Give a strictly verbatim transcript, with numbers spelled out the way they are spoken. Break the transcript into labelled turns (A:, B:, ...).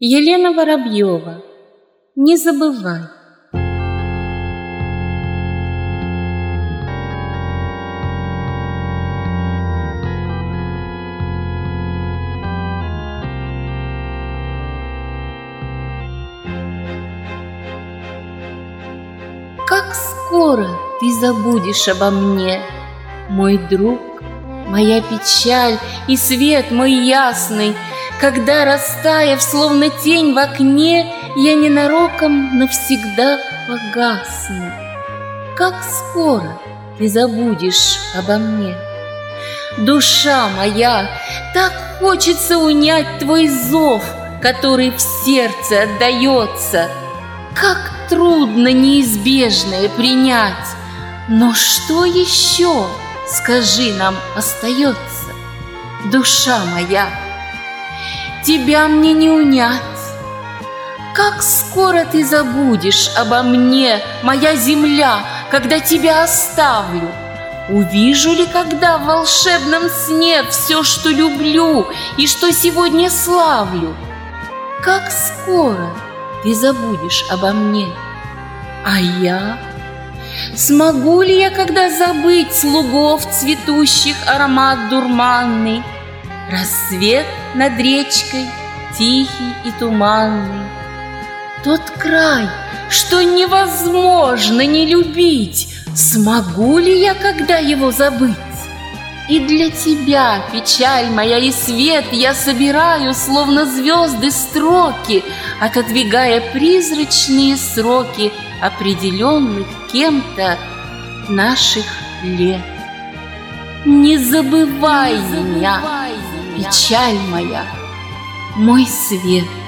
A: Елена Воробьева. Не забывай. Как скоро ты забудешь обо мне, мой друг, моя печаль и свет мой ясный, когда, растаяв, словно тень в окне, я ненароком навсегда погасну. Как скоро ты забудешь обо мне. Душа моя, так хочется унять твой зов, который в сердце отдается. Как трудно неизбежное принять. Но что еще, скажи, нам остается? Душа моя, тебя мне не унять. Как скоро ты забудешь обо мне, моя земля, когда тебя оставлю? Увижу ли когда в волшебном сне все, что люблю и что сегодня славлю? Как скоро ты забудешь обо мне? А я? Смогу ли я когда забыть слугов цветущих аромат дурманный, рассвет над речкой тихий и туманный, тот край, что невозможно не любить? Смогу ли я когда его забыть? И для тебя, печаль моя и свет, я собираю, словно звезды, строки, отодвигая призрачные сроки определенных кем-то наших лет. Не забывай, не забывай меня, меня, печаль моя, мой свет.